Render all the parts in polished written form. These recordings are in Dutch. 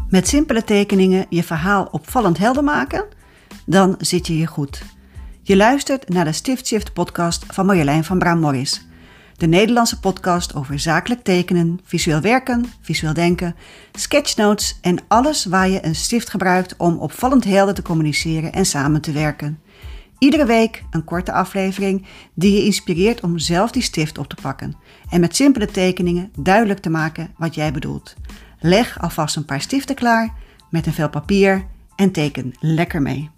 Met simpele tekeningen je verhaal opvallend helder maken? Dan zit je hier goed. Je luistert naar de StiftShift podcast van Marjolein van Braam-Morris. De Nederlandse podcast over zakelijk tekenen, visueel werken, visueel denken, sketchnotes en alles waar je een stift gebruikt om opvallend helder te communiceren en samen te werken. Iedere week een korte aflevering die je inspireert om zelf die stift op te pakken en met simpele tekeningen duidelijk te maken wat jij bedoelt. Leg alvast een paar stiften klaar met een vel papier en teken lekker mee.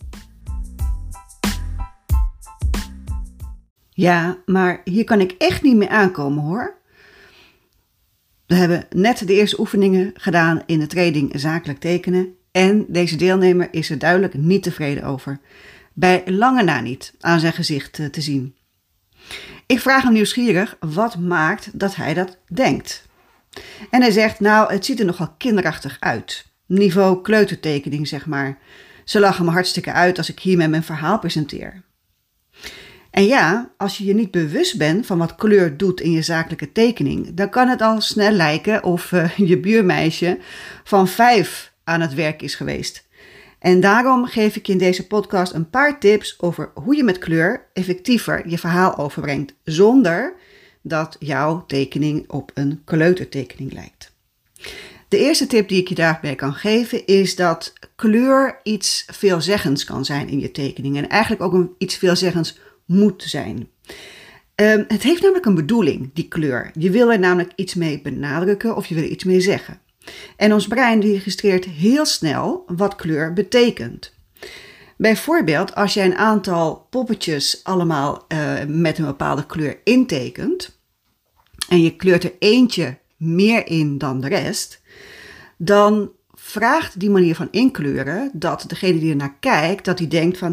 Ja, maar hier kan ik echt niet mee aankomen hoor. We hebben net de eerste oefeningen gedaan in de training zakelijk tekenen en deze deelnemer is er duidelijk niet tevreden over. Bij lange na niet aan zijn gezicht te zien. Ik vraag hem nieuwsgierig wat maakt dat hij dat denkt. En hij zegt, nou, het ziet er nogal kinderachtig uit. Niveau kleutertekening, zeg maar. Ze lachen me hartstikke uit als ik hiermee mijn verhaal presenteer. En ja, als je je niet bewust bent van wat kleur doet in je zakelijke tekening, dan kan het al snel lijken of je buurmeisje van 5 aan het werk is geweest. En daarom geef ik je in deze podcast een paar tips over hoe je met kleur effectiever je verhaal overbrengt, zonder dat jouw tekening op een kleutertekening lijkt. De eerste tip die ik je daarbij kan geven is dat kleur iets veelzeggends kan zijn in je tekening en eigenlijk ook iets veelzeggends moet zijn. Het heeft namelijk een bedoeling, die kleur. Je wil er namelijk iets mee benadrukken of je wil er iets mee zeggen. En ons brein registreert heel snel wat kleur betekent. Bijvoorbeeld als je een aantal poppetjes allemaal met een bepaalde kleur intekent en je kleurt er eentje meer in dan de rest, dan vraagt die manier van inkleuren dat degene die er naar kijkt, dat die denkt van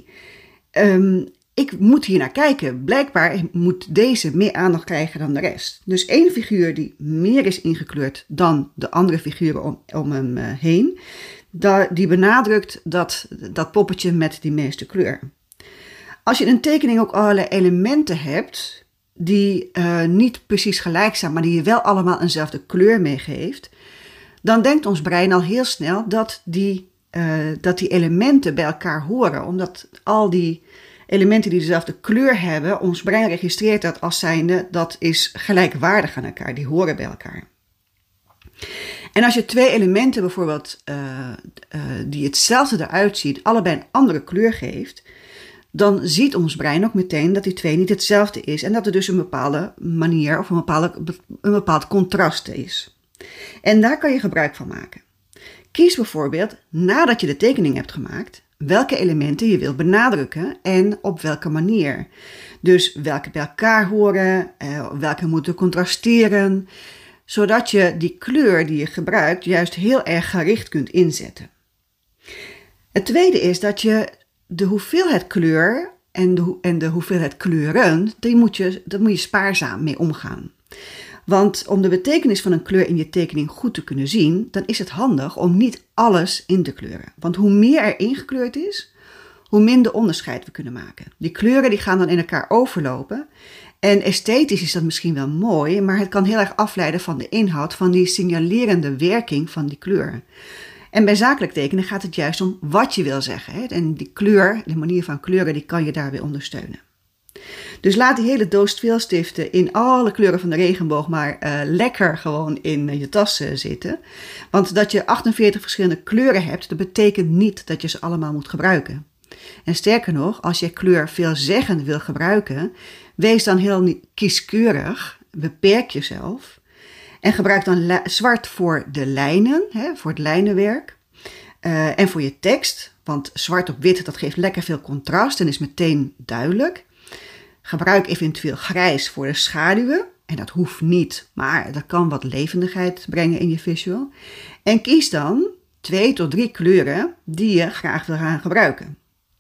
ik moet hier naar kijken. Blijkbaar moet deze meer aandacht krijgen dan de rest. Dus één figuur die meer is ingekleurd dan de andere figuren om hem heen, die benadrukt dat poppetje met die meeste kleur. Als je in een tekening ook allerlei elementen hebt die niet precies gelijk zijn, maar die je wel allemaal eenzelfde kleur meegeeft, dan denkt ons brein al heel snel dat die elementen bij elkaar horen, omdat al die elementen die dezelfde kleur hebben, ons brein registreert dat als zijnde, dat is gelijkwaardig aan elkaar, die horen bij elkaar. En als je 2 elementen bijvoorbeeld die hetzelfde eruit ziet, allebei een andere kleur geeft, dan ziet ons brein ook meteen dat die 2 niet hetzelfde is en dat er dus een bepaalde manier of een bepaald contrast is. En daar kan je gebruik van maken. Kies bijvoorbeeld, nadat je de tekening hebt gemaakt, welke elementen je wilt benadrukken en op welke manier. Dus welke bij elkaar horen, welke moeten contrasteren, zodat je die kleur die je gebruikt juist heel erg gericht kunt inzetten. Het tweede is dat je de hoeveelheid kleur en de hoeveelheid kleuren, daar moet je spaarzaam mee omgaan. Want om de betekenis van een kleur in je tekening goed te kunnen zien, dan is het handig om niet alles in te kleuren. Want hoe meer er ingekleurd is, hoe minder onderscheid we kunnen maken. Die kleuren die gaan dan in elkaar overlopen. En esthetisch is dat misschien wel mooi, maar het kan heel erg afleiden van de inhoud, van die signalerende werking van die kleur. En bij zakelijk tekenen gaat het juist om wat je wil zeggen. Hè? En die kleur, de manier van kleuren, die kan je daarbij ondersteunen. Dus laat die hele doos filstiften in alle kleuren van de regenboog maar lekker gewoon in je tas zitten. Want dat je 48 verschillende kleuren hebt, dat betekent niet dat je ze allemaal moet gebruiken. En sterker nog, als je kleur veelzeggend wil gebruiken, wees dan heel kieskeurig, beperk jezelf. En gebruik dan zwart voor de lijnen, voor het lijnenwerk. En voor je tekst, want zwart op wit, dat geeft lekker veel contrast en is meteen duidelijk. Gebruik eventueel grijs voor de schaduwen. En dat hoeft niet, maar dat kan wat levendigheid brengen in je visual. En kies dan 2 tot 3 kleuren die je graag wil gaan gebruiken.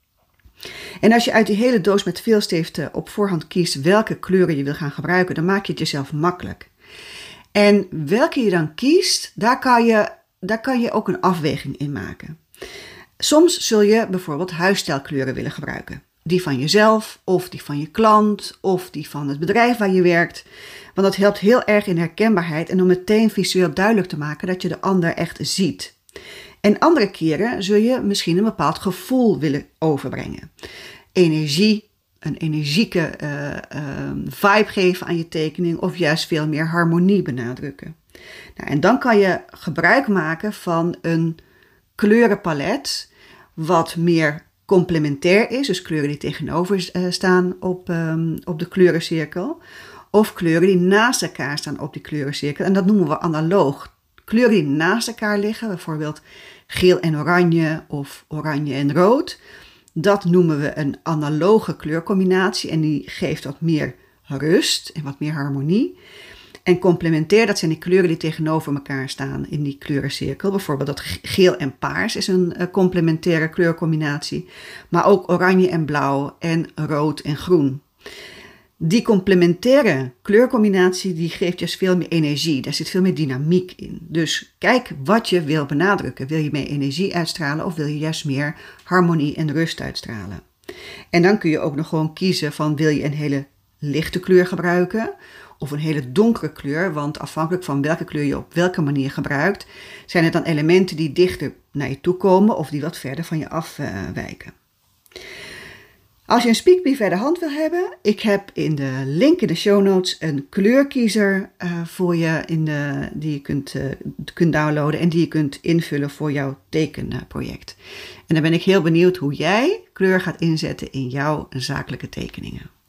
En als je uit die hele doos met filstiften op voorhand kiest welke kleuren je wil gaan gebruiken, dan maak je het jezelf makkelijk. En welke je dan kiest, daar kan je ook een afweging in maken. Soms zul je bijvoorbeeld huisstijlkleuren willen gebruiken. Die van jezelf, of die van je klant, of die van het bedrijf waar je werkt. Want dat helpt heel erg in herkenbaarheid en om meteen visueel duidelijk te maken dat je de ander echt ziet. En andere keren zul je misschien een bepaald gevoel willen overbrengen. Energie, een energieke vibe geven aan je tekening of juist veel meer harmonie benadrukken. Nou, en dan kan je gebruik maken van een kleurenpalet wat meer complementair is. Dus kleuren die tegenover staan op de kleurencirkel. Of kleuren die naast elkaar staan op die kleurencirkel. En dat noemen we analoog. Kleuren die naast elkaar liggen, bijvoorbeeld geel en oranje of oranje en rood. Dat noemen we een analoge kleurcombinatie en die geeft wat meer rust en wat meer harmonie. En complementair, dat zijn die kleuren die tegenover elkaar staan in die kleurencirkel. Bijvoorbeeld dat geel en paars is een complementaire kleurcombinatie. Maar ook oranje en blauw en rood en groen. Die complementaire kleurcombinatie die geeft juist veel meer energie. Daar zit veel meer dynamiek in. Dus kijk wat je wil benadrukken. Wil je meer energie uitstralen of wil je juist meer harmonie en rust uitstralen? En dan kun je ook nog gewoon kiezen van wil je een hele lichte kleur gebruiken of een hele donkere kleur. Want afhankelijk van welke kleur je op welke manier gebruikt, zijn er dan elementen die dichter naar je toe komen of die wat verder van je afwijken. Als je een Speakbrief bij de hand wil hebben, ik heb in de link in de show notes een kleurkiezer voor je die je kunt downloaden en die je kunt invullen voor jouw tekenproject. En dan ben ik heel benieuwd hoe jij kleur gaat inzetten in jouw zakelijke tekeningen.